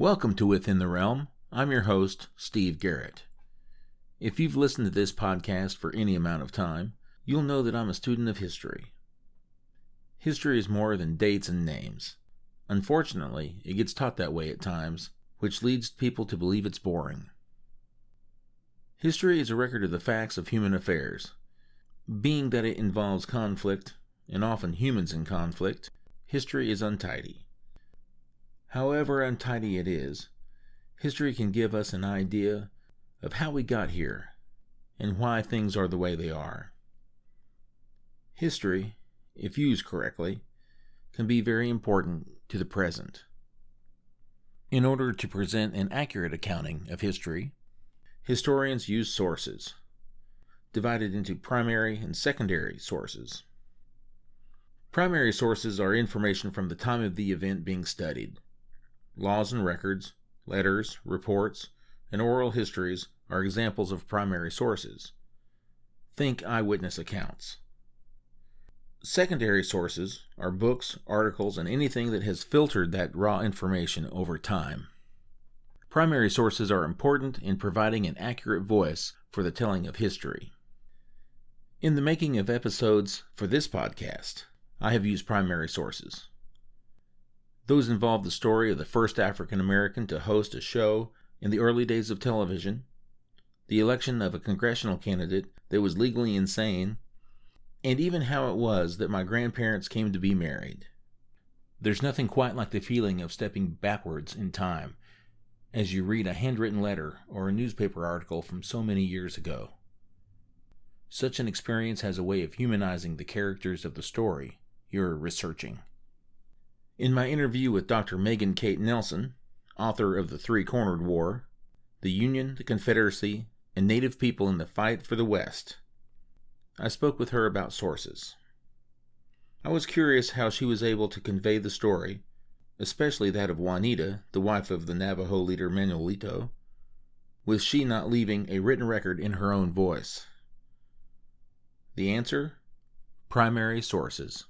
Welcome to Within the Realm. I'm your host, Steve Garrett. If you've listened to this podcast for any amount of time, you'll know that I'm a student of history. History is more than dates and names. Unfortunately, it gets taught that way at times, which leads people to believe it's boring. History is a record of the facts of human affairs. Being that it involves conflict, and often humans in conflict, history is untidy. However untidy it is, history can give us an idea of how we got here and why things are the way they are. History, if used correctly, can be very important to the present. In order to present an accurate accounting of history, historians use sources, divided into primary and secondary sources. Primary sources are information from the time of the event being studied. Laws and records, letters, reports, and oral histories are examples of primary sources. Think eyewitness accounts. Secondary sources are books, articles, and anything that has filtered that raw information over time. Primary sources are important in providing an accurate voice for the telling of history. In the making of episodes for this podcast, I have used primary sources. Those involve the story of the first African American to host a show in the early days of television, the election of a congressional candidate that was legally insane, and even how it was that my grandparents came to be married. There's nothing quite like the feeling of stepping backwards in time as you read a handwritten letter or a newspaper article from so many years ago. Such an experience has a way of humanizing the characters of the story you're researching. In my interview with Dr. Megan Kate Nelson, author of The Three-Cornered War, The Union, the Confederacy, and Native People in the Fight for the West, I spoke with her about sources. I was curious how she was able to convey the story, especially that of Juanita, the wife of the Navajo leader Manuelito, with she not leaving a written record in her own voice. The answer? Primary sources.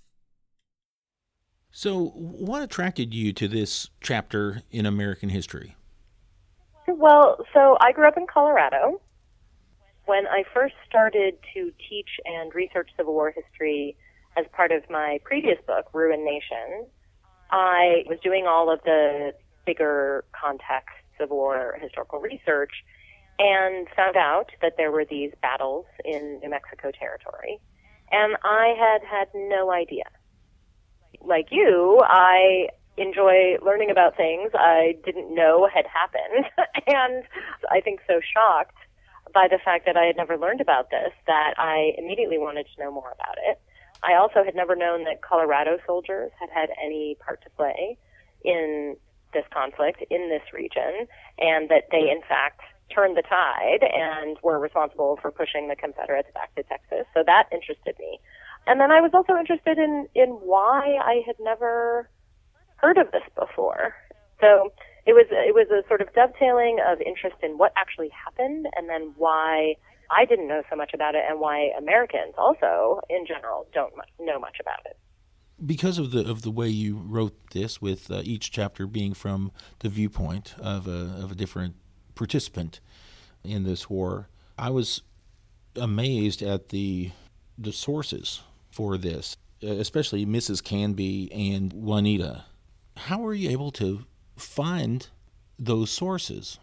So, what attracted you to this chapter in American history? Well, so I grew up in Colorado. When I first started to teach and research Civil War history as part of my previous book, Ruined Nation, I was doing all of the bigger context Civil War historical research and found out that there were these battles in New Mexico territory. And I had no idea. Like you, I enjoy learning about things I didn't know had happened. And I think so shocked by the fact that I had never learned about this that I immediately wanted to know more about it. I also had never known that Colorado soldiers had had any part to play in this conflict in this region, and that they, in fact, turned the tide and were responsible for pushing the Confederates back to Texas. So that interested me. And then I was also interested in why I had never heard of this before. So it was a sort of dovetailing of interest in what actually happened, and then why I didn't know so much about it, and why Americans also, in general, don't know much about it. Because of the way you wrote this, with each chapter being from the viewpoint of a different participant in this war, I was amazed at the sources for this, especially Mrs. Canby and Juanita. How were you able to find those sources?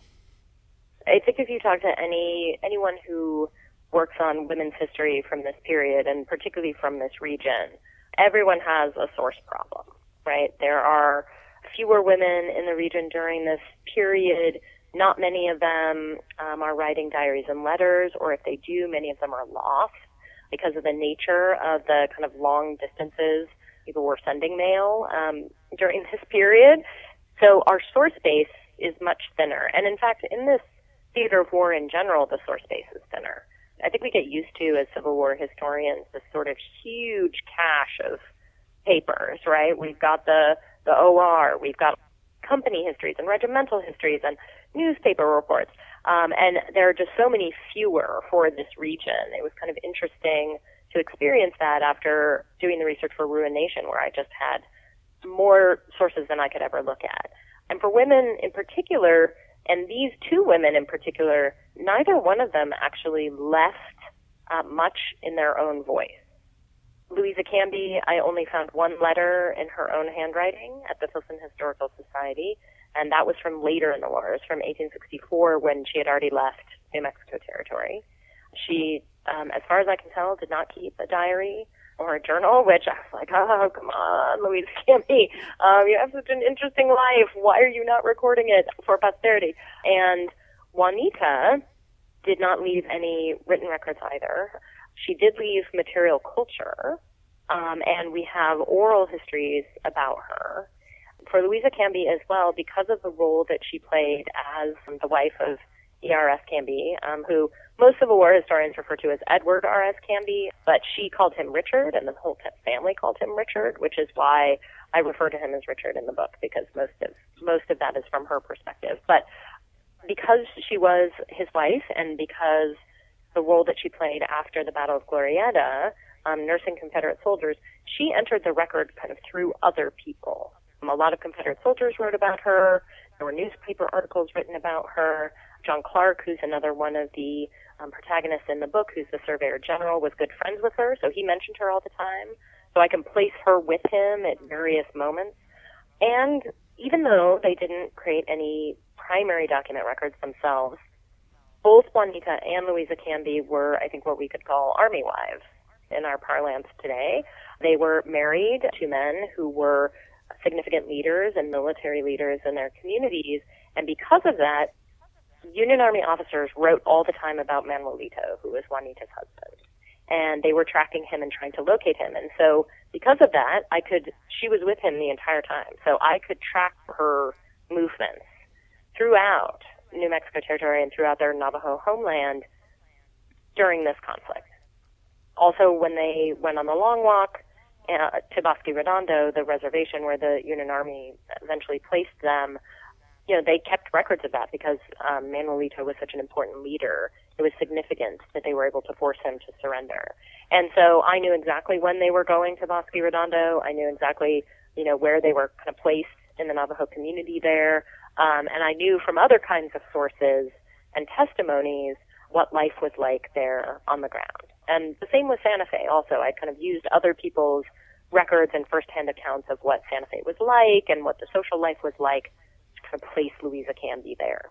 I think if you talk to anyone who works on women's history from this period, and particularly from this region, everyone has a source problem, right? There are fewer women in the region during this period. Not many of them are writing diaries and letters, or if they do, many of them are lost because of the nature of the kind of long distances people were sending mail during this period. So our source base is much thinner. And in fact, in this theater of war in general, the source base is thinner. I think we get used to, as Civil War historians, this sort of huge cache of papers, right? We've got the OR, we've got company histories and regimental histories and newspaper reports. And there are just so many fewer for this region. It was kind of interesting to experience that after doing the research for Ruined Nation, where I just had more sources than I could ever look at. And for women in particular, and these two women in particular, neither one of them actually left much in their own voice. Louisa Canby, I only found one letter in her own handwriting at the Filson Historical Society, and that was from later in the war. It was from 1864 when she had already left New Mexico Territory. She, as far as I can tell, did not keep a diary or a journal, which I was like, oh, come on, Louisa Canby. You have such an interesting life. Why are you not recording it for posterity? And Juanita did not leave any written records either. She did leave material culture, and we have oral histories about her. For Louisa Canby as well, because of the role that she played as the wife of E.R.S. Canby, who most Civil War historians refer to as Edward R.S. Canby, but she called him Richard, and the whole family called him Richard, which is why I refer to him as Richard in the book, because most of that is from her perspective. But because she was his wife, and because the role that she played after the Battle of Glorieta, nursing Confederate soldiers, she entered the record kind of through other people. A lot of Confederate soldiers wrote about her. There were newspaper articles written about her. John Clark, who's another one of the protagonists in the book, who's the Surveyor General, was good friends with her, so he mentioned her all the time. So I can place her with him at various moments. And even though they didn't create any primary document records themselves, both Juanita and Louisa Canby were, I think, what we could call army wives in our parlance today. They were married to men who were significant leaders and military leaders in their communities, and because of that, Union Army officers wrote all the time about Manuelito, who was Juanita's husband, and they were tracking him and trying to locate him. And so because of that, she was with him the entire time, so I could track her movements throughout New Mexico Territory and throughout their Navajo homeland during this conflict. Also, when they went on the long walk to Bosque Redondo, the reservation where the Union Army eventually placed them, they kept records of that because Manuelito was such an important leader. It was significant that they were able to force him to surrender. And so I knew exactly when they were going to Bosque Redondo. I knew exactly, where they were kind of placed in the Navajo community there. And I knew from other kinds of sources and testimonies what life was like there on the ground. And the same with Santa Fe also. I kind of used other people's records and firsthand accounts of what Santa Fe was like and what the social life was like to kind of place Louisa Canby there.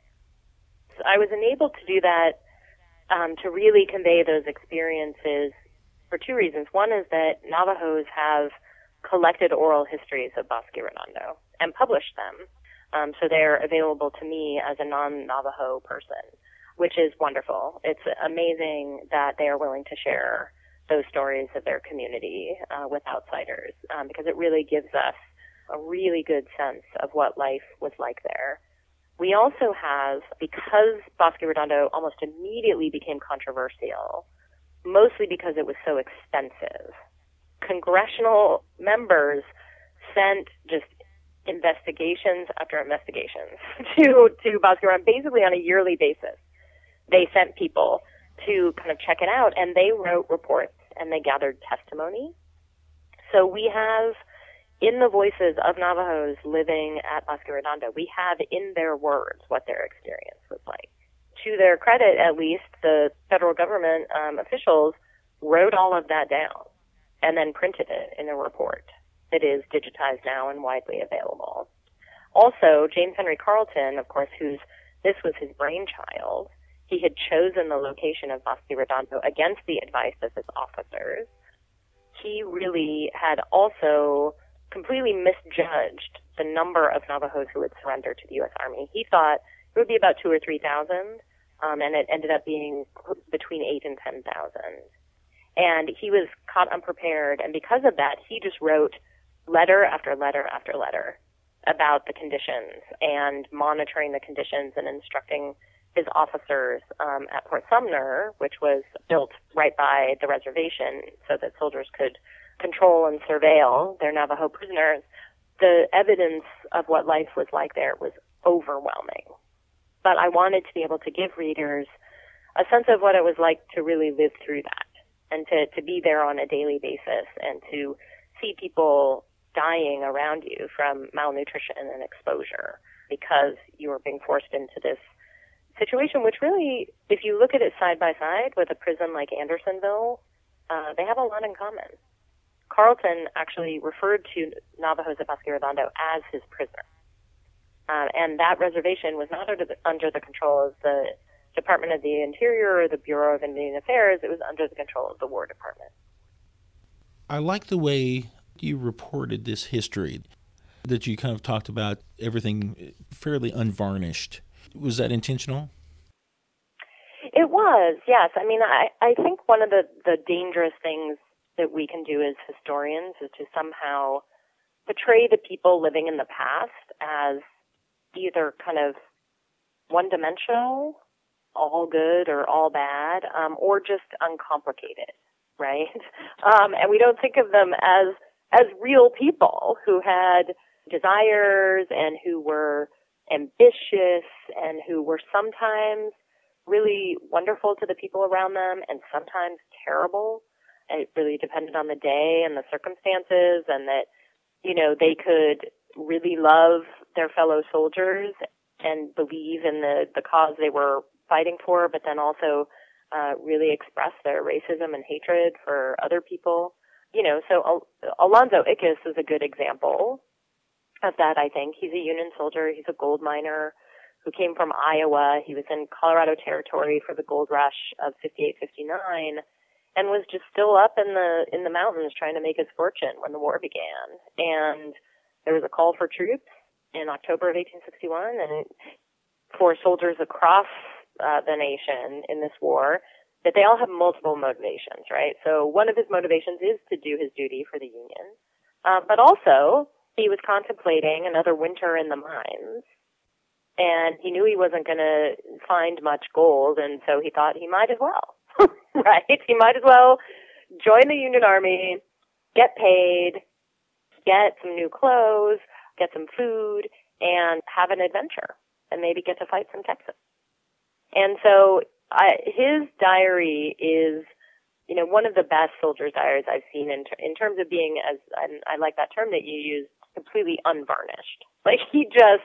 So I was enabled to do that to really convey those experiences for two reasons. One is that Navajos have collected oral histories of Bosque Redondo and published them. So they're available to me as a non-Navajo person, which is wonderful. It's amazing that they are willing to share those stories of their community with outsiders, because it really gives us a really good sense of what life was like there. We also have, because Bosque Redondo almost immediately became controversial, mostly because it was so expensive, congressional members sent just investigations after investigations to Bosque Redondo, basically on a yearly basis. They sent people to kind of check it out, and they wrote reports and they gathered testimony. So we have, in the voices of Navajos living at Bosque Redondo, we have in their words what their experience was like. To their credit, at least, the federal government officials wrote all of that down and then printed it in a report that is digitized now and widely available. Also, James Henry Carleton, of course, this was his brainchild. He had chosen the location of Bosque Redondo against the advice of his officers. He really had also completely misjudged the number of Navajos who would surrender to the U.S. Army. He thought it would be about 2,000 or 3,000, and it ended up being between 8,000 and 10,000. And he was caught unprepared, and because of that, he just wrote letter after letter after letter about the conditions and monitoring the conditions and instructing his officers at Fort Sumner, which was built right by the reservation so that soldiers could control and surveil their Navajo prisoners. The evidence of what life was like there was overwhelming. But I wanted to be able to give readers a sense of what it was like to really live through that and to be there on a daily basis and to see people dying around you from malnutrition and exposure because you were being forced into this situation, which really, if you look at it side by side with a prison like Andersonville, they have a lot in common. Carleton actually referred to Navajos at Bosque Redondo as his prisoner. And that reservation was not under the control of the Department of the Interior or the Bureau of Indian Affairs. It was under the control of the War Department. I like the way you reported this history, that you kind of talked about everything fairly unvarnished. Was that intentional? It was, yes. I mean, I think one of the dangerous things that we can do as historians is to somehow portray the people living in the past as either kind of one-dimensional, all good or all bad, or just uncomplicated, right? And we don't think of them as real people who had desires and who were ambitious and who were sometimes really wonderful to the people around them and sometimes terrible. It really depended on the day and the circumstances, and that, you know, they could really love their fellow soldiers and believe in the cause they were fighting for, but then also really express their racism and hatred for other people. You know, so Alonzo Ickes is a good example of that, I think. He's a Union soldier. He's a gold miner who came from Iowa. He was in Colorado Territory for the gold rush of 58, 59, and was just still up in the mountains trying to make his fortune when the war began. And there was a call for troops in October of 1861, and for soldiers across the nation in this war, that they all have multiple motivations, right? So one of his motivations is to do his duty for the Union, but also he was contemplating another winter in the mines, and he knew he wasn't going to find much gold, and so he thought he might as well, right? He might as well join the Union Army, get paid, get some new clothes, get some food, and have an adventure, and maybe get to fight some Texans. And so his diary is, you know, one of the best soldier's diaries I've seen in terms of being, as I like that term that you used, completely unvarnished. Like he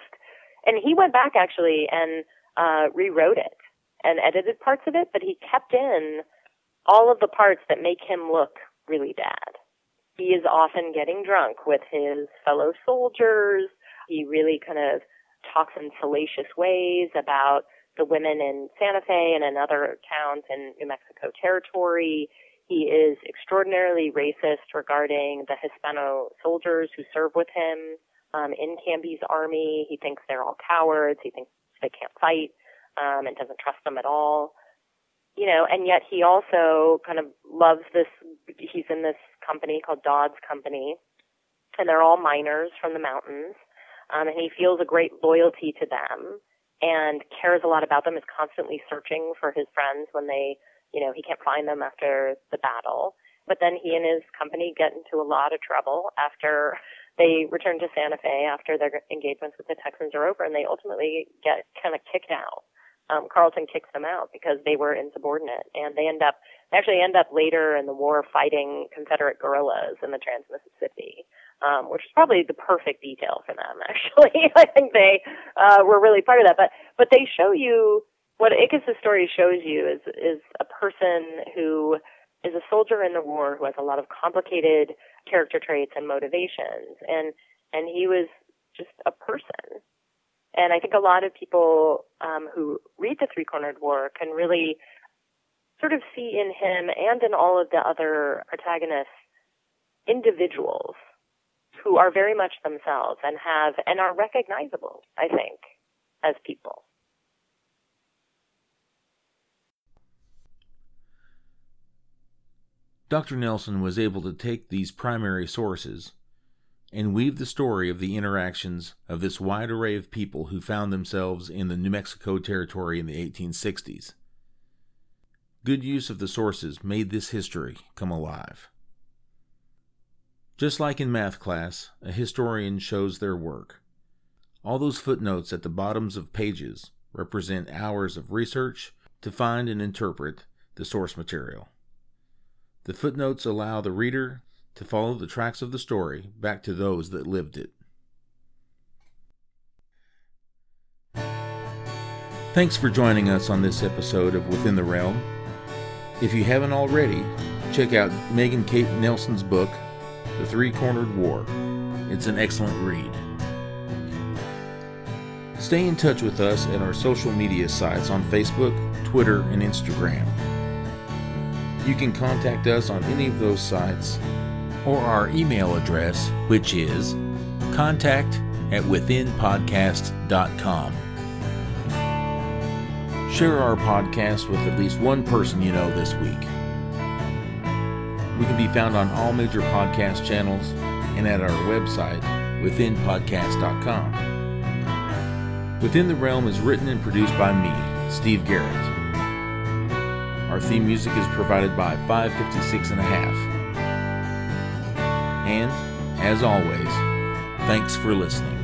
went back actually and rewrote it and edited parts of it, but he kept in all of the parts that make him look really bad. He is often getting drunk with his fellow soldiers. He really kind of talks in salacious ways about the women in Santa Fe and in other towns in New Mexico Territory. He is extraordinarily racist regarding the Hispano soldiers who serve with him in Canby's army. He thinks they're all cowards. He thinks they can't fight and doesn't trust them at all. You know, and yet he also kind of loves this. He's in this company called Dodd's Company, and they're all miners from the mountains, and he feels a great loyalty to them and cares a lot about them, is constantly searching for his friends when they, you know, he can't find them after the battle. But then he and his company get into a lot of trouble after they return to Santa Fe, after their engagements with the Texans are over, and they ultimately get kind of kicked out. Carleton kicks them out because they were insubordinate, and they actually end up later in the war fighting Confederate guerrillas in the Trans-Mississippi, which is probably the perfect detail for them, actually. I think they were really part of that. But they show you, what Ickes' story shows you is a person who is a soldier in the war who has a lot of complicated character traits and motivations, and he was just a person. And I think a lot of people who read The Three-Cornered War can really sort of see in him and in all of the other protagonists individuals who are very much themselves and are recognizable, I think, as people. Dr. Nelson was able to take these primary sources and weave the story of the interactions of this wide array of people who found themselves in the New Mexico Territory in the 1860s. Good use of the sources made this history come alive. Just like in math class, a historian shows their work. All those footnotes at the bottoms of pages represent hours of research to find and interpret the source material. The footnotes allow the reader to follow the tracks of the story back to those that lived it. Thanks for joining us on this episode of Within the Realm. If you haven't already, check out Megan Kate Nelson's book, The Three-Cornered War. It's an excellent read. Stay in touch with us at our social media sites on Facebook, Twitter, and Instagram. You can contact us on any of those sites or our email address, which is contact@withinpodcast.com. Share our podcast with at least one person you know this week. We can be found on all major podcast channels and at our website, withinpodcast.com. Within the Realm is written and produced by me, Steve Garrett. Our theme music is provided by 556.5. And, as always, thanks for listening.